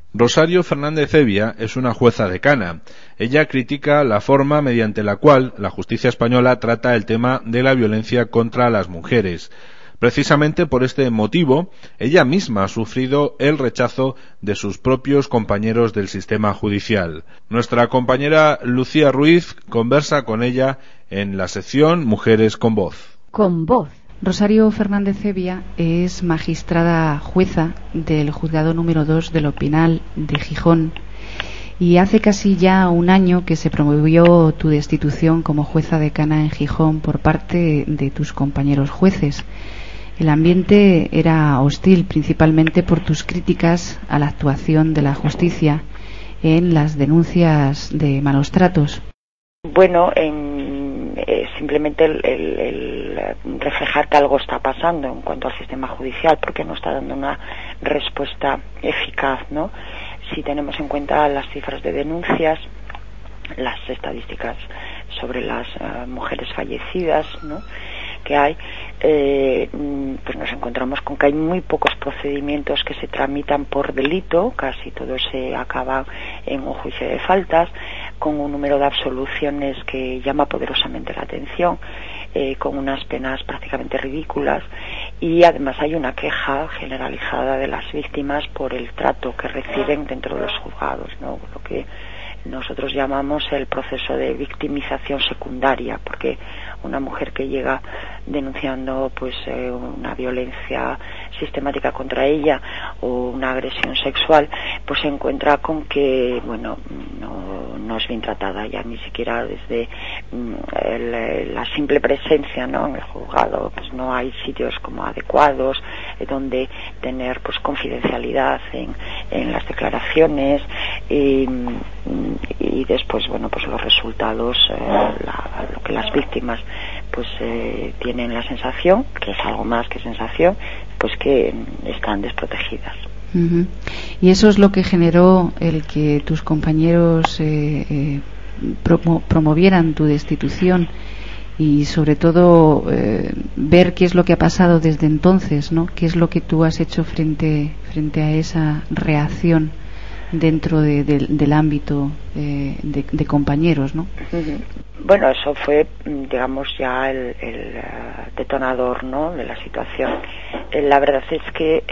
Rosario Fernández Evia es una jueza decana. Ella critica la forma mediante la cual la justicia española trata el tema de la violencia contra las mujeres. Precisamente por este motivo, ella misma ha sufrido el rechazo de sus propios compañeros del sistema judicial. Nuestra compañera Lucía Ruiz conversa con ella en la sección Mujeres con Voz. Con Voz. Rosario Fernández Evia es magistrada jueza del juzgado número 2 de lo Penal de Gijón y hace casi ya un año que se promovió tu destitución como jueza decana en Gijón por parte de tus compañeros jueces. El ambiente era hostil, principalmente por tus críticas a la actuación de la justicia en las denuncias de malos tratos. Bueno, simplemente el reflejar que algo está pasando en cuanto al sistema judicial, porque no está dando una respuesta eficaz, ¿no? Si tenemos en cuenta las cifras de denuncias, las estadísticas sobre las mujeres fallecidas, ¿no?, que hay, pues nos encontramos con que hay muy pocos procedimientos que se tramitan por delito, casi todo se acaba en un juicio de faltas, con un número de absoluciones que llama poderosamente la atención, con unas penas prácticamente ridículas, y además hay una queja generalizada de las víctimas por el trato que reciben dentro de los juzgados, ¿no?, lo que nosotros llamamos el proceso de victimización secundaria, porque una mujer que llega denunciando pues una violencia sistemática contra ella o una agresión sexual, pues se encuentra con que, bueno, no es bien tratada ya, ni siquiera desde la simple presencia, ¿no?, en el juzgado, pues no hay sitios como adecuados donde tener pues confidencialidad en las declaraciones, y después, bueno, pues los resultados, lo que las víctimas pues tienen la sensación, que es algo más que sensación, pues que están desprotegidas. Uh-huh. Y eso es lo que generó el que tus compañeros promovieran tu destitución, y sobre todo ver qué es lo que ha pasado desde entonces, ¿no? ¿Qué es lo que tú has hecho frente a esa reacción dentro del ámbito de compañeros, ¿no? Bueno, eso fue, digamos, ya el detonador, ¿no?, de la situación. La verdad es que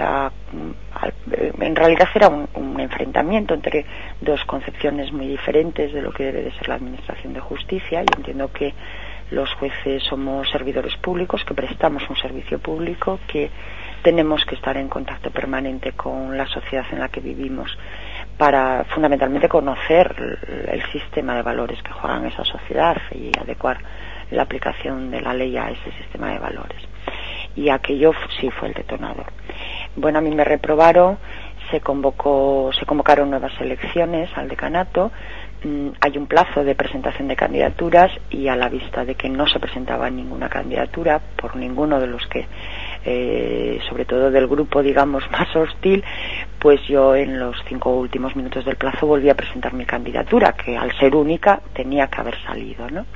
en realidad era un enfrentamiento entre dos concepciones muy diferentes de lo que debe de ser la administración de justicia. Yo entiendo que los jueces somos servidores públicos, que prestamos un servicio público, que tenemos que estar en contacto permanente con la sociedad en la que vivimos para fundamentalmente conocer el sistema de valores que juegan esa sociedad y adecuar la aplicación de la ley a ese sistema de valores. Y aquello sí fue el detonador. Bueno, a mí me reprobaron, se convocaron nuevas elecciones al decanato. Hay un plazo de presentación de candidaturas y a la vista de que no se presentaba ninguna candidatura por ninguno de los que, sobre todo del grupo, digamos, más hostil, pues yo en los 5 últimos minutos del plazo volví a presentar mi candidatura, que al ser única tenía que haber salido, ¿no?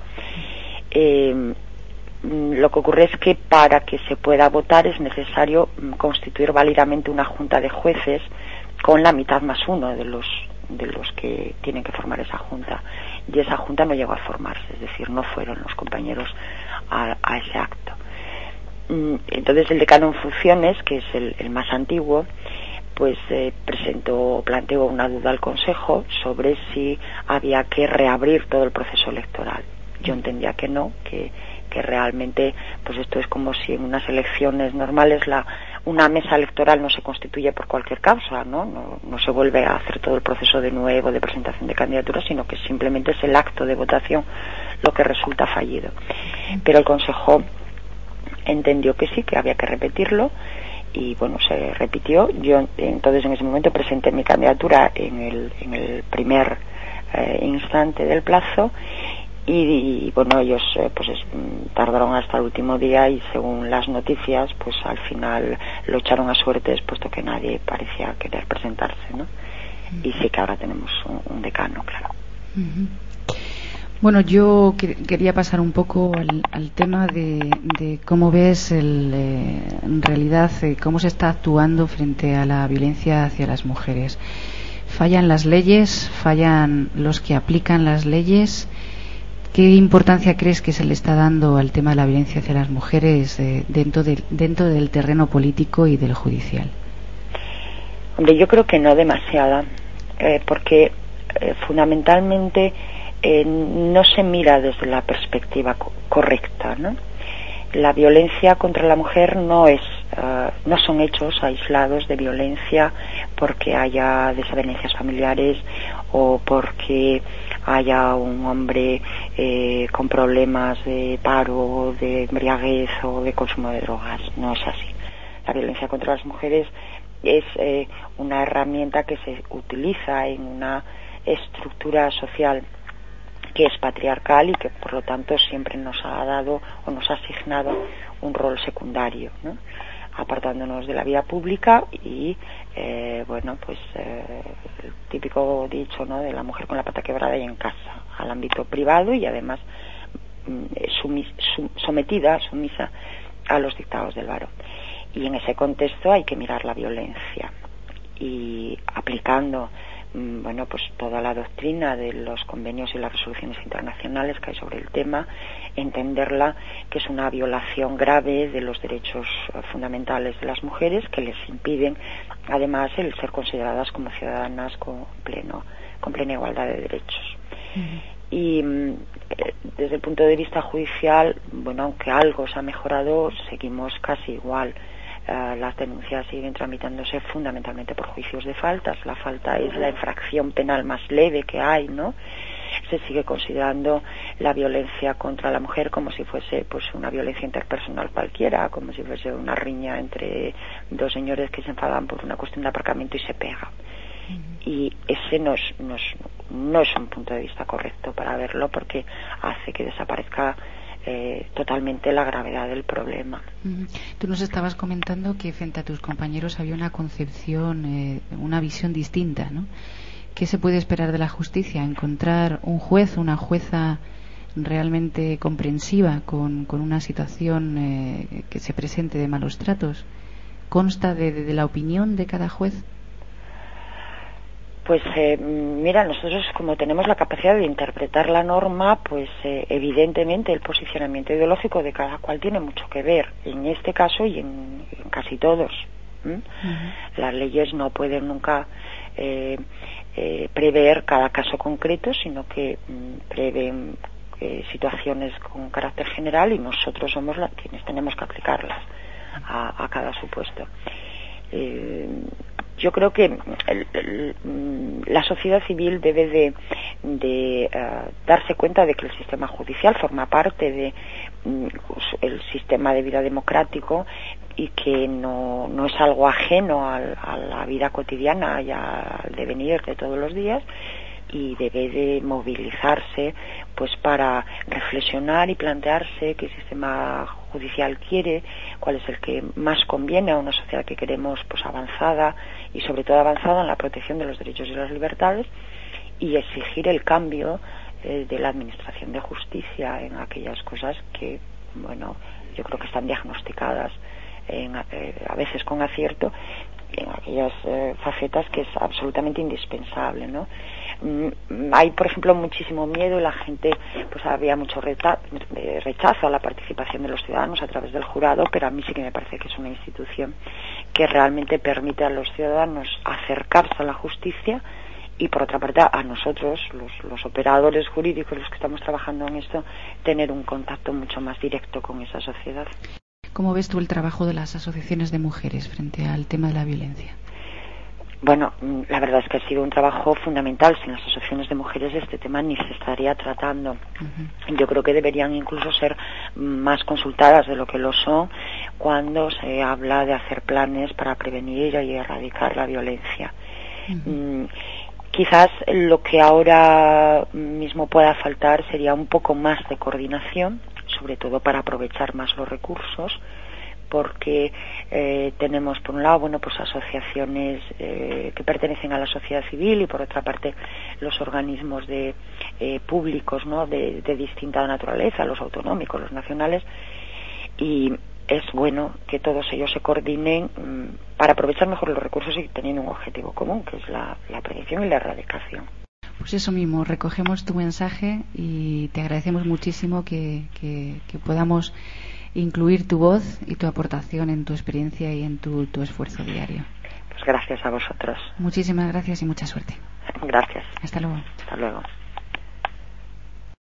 Lo que ocurre es que para que se pueda votar es necesario constituir válidamente una junta de jueces con la mitad más uno de los que tienen que formar esa junta, y esa junta no llegó a formarse, es decir, no fueron los compañeros a ese acto. Entonces el decano en funciones, que es el más antiguo, pues planteó una duda al Consejo sobre si había que reabrir todo el proceso electoral. Yo entendía que no, que realmente pues esto es como si en unas elecciones normales una mesa electoral no se constituye por cualquier causa, no se vuelve a hacer todo el proceso de nuevo de presentación de candidaturas, sino que simplemente es el acto de votación lo que resulta fallido. Pero el Consejo entendió que sí, que había que repetirlo, y bueno, se repitió. Yo entonces en ese momento presenté mi candidatura en el primer instante del plazo, y bueno, ellos tardaron hasta el último día, y según las noticias pues al final lo echaron a suertes, puesto que nadie parecía querer presentarse, ¿no? Y sí que ahora tenemos un decano, claro. Bueno, yo quería pasar un poco al tema de cómo ves en realidad cómo se está actuando frente a la violencia hacia las mujeres. ¿Fallan las leyes? ¿Fallan los que aplican las leyes? ¿Qué importancia crees que se le está dando al tema de la violencia hacia las mujeres dentro del terreno político y del judicial? Hombre, yo creo que no demasiada, porque fundamentalmente no se mira desde la perspectiva correcta, ¿no? La violencia contra la mujer no son hechos aislados de violencia porque haya desavenencias familiares o porque haya un hombre con problemas de paro, de embriaguez o de consumo de drogas. No es así. La violencia contra las mujeres es una herramienta que se utiliza en una estructura social que es patriarcal y que por lo tanto siempre nos ha dado o nos ha asignado un rol secundario, ¿no? Apartándonos de la vida pública y el típico dicho, ¿no?, de la mujer con la pata quebrada y en casa, al ámbito privado y además sumisa a los dictados del varón. Y en ese contexto hay que mirar la violencia y aplicando toda la doctrina de los convenios y las resoluciones internacionales que hay sobre el tema, entenderla que es una violación grave de los derechos fundamentales de las mujeres que les impiden además el ser consideradas como ciudadanas con plena igualdad de derechos. Uh-huh. Y desde el punto de vista judicial, aunque algo se ha mejorado, seguimos casi igual. Las denuncias siguen tramitándose fundamentalmente por juicios de faltas. La falta es la infracción penal más leve que hay, ¿no? Se sigue considerando la violencia contra la mujer como si fuese una violencia interpersonal cualquiera, como si fuese una riña entre dos señores que se enfadan por una cuestión de aparcamiento y se pegan. Y ese no es un punto de vista correcto para verlo, porque hace que desaparezca totalmente la gravedad del problema. Tú nos estabas comentando que frente a tus compañeros había una concepción, una visión distinta, ¿no? ¿Qué se puede esperar de la justicia? ¿Encontrar un juez, una jueza realmente comprensiva con una situación que se presente de malos tratos? ¿Consta de la opinión de cada juez? Pues mira, nosotros como tenemos la capacidad de interpretar la norma, pues evidentemente el posicionamiento ideológico de cada cual tiene mucho que ver, en este caso y en casi todos. Uh-huh. Las leyes no pueden nunca prever cada caso concreto, sino que prevén situaciones con carácter general y nosotros somos quienes tenemos que aplicarlas a cada supuesto. Yo creo que la sociedad civil debe de darse cuenta de que el sistema judicial forma parte de el sistema de vida democrático y que no es algo ajeno a la vida cotidiana y al devenir de todos los días, y debe de movilizarse pues para reflexionar y plantearse qué sistema judicial quiere, cuál es el que más conviene a una sociedad que queremos pues avanzada y sobre todo avanzada en la protección de los derechos y las libertades, y exigir el cambio de la administración de justicia en aquellas cosas que yo creo que están diagnosticadas a veces con acierto, en aquellas facetas que es absolutamente indispensable, ¿no? Hay, por ejemplo, muchísimo miedo y la gente, pues había mucho rechazo a la participación de los ciudadanos a través del jurado, pero a mí sí que me parece que es una institución que realmente permite a los ciudadanos acercarse a la justicia y, por otra parte, a nosotros, los operadores jurídicos, los que estamos trabajando en esto, tener un contacto mucho más directo con esa sociedad. ¿Cómo ves tú el trabajo de las asociaciones de mujeres frente al tema de la violencia? Bueno, la verdad es que ha sido un trabajo fundamental. Sin las asociaciones de mujeres este tema ni se estaría tratando. Uh-huh. Yo creo que deberían incluso ser más consultadas de lo que lo son cuando se habla de hacer planes para prevenir y erradicar la violencia. Uh-huh. Quizás lo que ahora mismo pueda faltar sería un poco más de coordinación, sobre todo para aprovechar más los recursos, porque tenemos por un lado pues asociaciones que pertenecen a la sociedad civil y por otra parte los organismos públicos, ¿no?, de distinta naturaleza, los autonómicos, los nacionales, y es bueno que todos ellos se coordinen para aprovechar mejor los recursos y teniendo un objetivo común, que es la prevención y la erradicación. Pues eso mismo, recogemos tu mensaje y te agradecemos muchísimo que podamos incluir tu voz y tu aportación en tu experiencia y en tu esfuerzo diario. Pues gracias a vosotros. Muchísimas gracias y mucha suerte. Gracias. Hasta luego. Hasta luego.